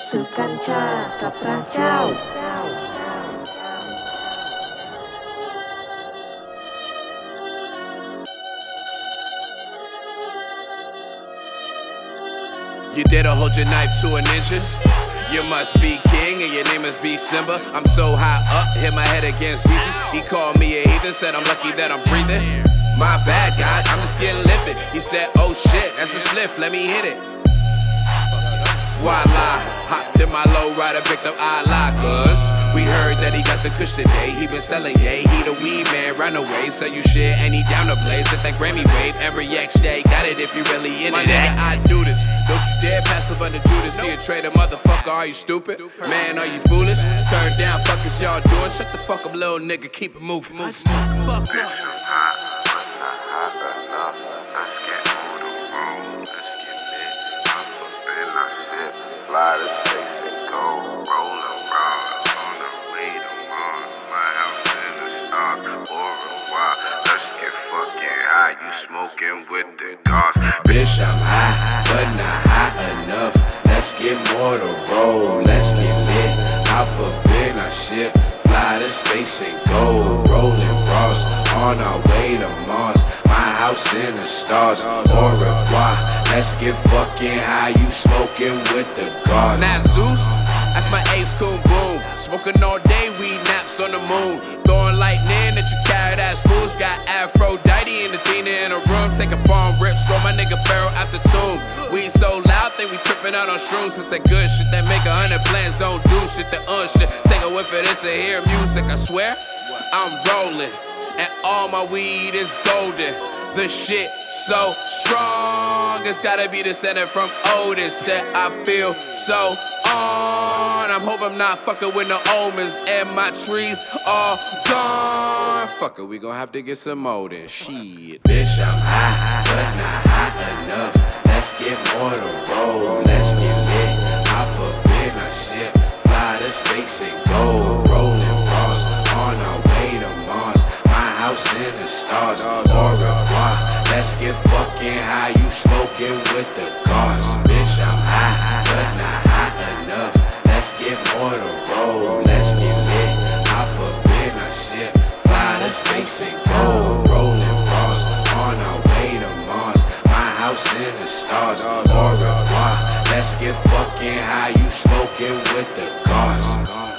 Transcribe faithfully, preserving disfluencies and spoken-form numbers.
สืบกัญชากับพระเจ้า You dare to hold your knife to a ninja? You must be king and your name must be Simba. I'm so high up, hit my head against Jesus. He called me a heathen, said I'm lucky that I'm breathing. My bad, God, I'm just getting lifted. He said, oh shit, that's a spliff, let me hit it. Voila, hopped in my low rider, picked up Allah, cuz we heard that he got the kush today. He been selling, yay, he the weed man, run away. Sell you shit and he down the blaze. It's that Grammy wave, every X J got it if you really in it. My nigga, I do this. Don't you dare pass up under Judas. See a traitor, motherfucker, are you stupid? Man, are you foolish? Turn down, fuck is y'all doing? Shut the fuck up, little nigga, keep it moving, moving. Fuck up. Fly to space and go, rolling bras on the way to Mars. My house in the stars, au revoir. Let's get fucking high, you smoking with the cars. Bitch, I'm high, but not high enough. Let's get more to roll, let's get lit. Hop up in our ship, fly to space and go, rolling bras on our way to Mars. My house in the stars, au revoir. Let's get fucking high, you smoking with the gods. Now Zeus, that's my ace coon boom. Smoking all day, we naps on the moon. Throwing lightning at you carrot ass fools. Got Aphrodite and Athena in a room. Taking palm rips, throw my nigga Pharaoh out the tomb. We so loud, think we tripping out on shrooms. It's that good shit that make a hundred plans don't do shit. The un shit, take a whiff of this to hear music. I swear, I'm rolling, and all my weed is golden. The shit so strong, it's gotta be the center from Otis. Said I feel so on. I'm hoping I'm not fucking with no omens, and my trees are gone. Fuck it, we gon' have to get some more than shit. Bitch, I'm high, but not high enough. Let's get more to roll, let's get lit. Hop up in our ship, fly to space and go. Rolling bras on our way to Mars. My house in the stars, au revoir. Let's get fucking high, you smoking with the gods. Bitch, I'm high, but not high enough. Let's get more to roll, let's get lit. Hop up in our ship, fly to space and go. Rolling bras on our way to Mars. My house in the stars, au revoir. Let's get fucking high, you smoking with the gods.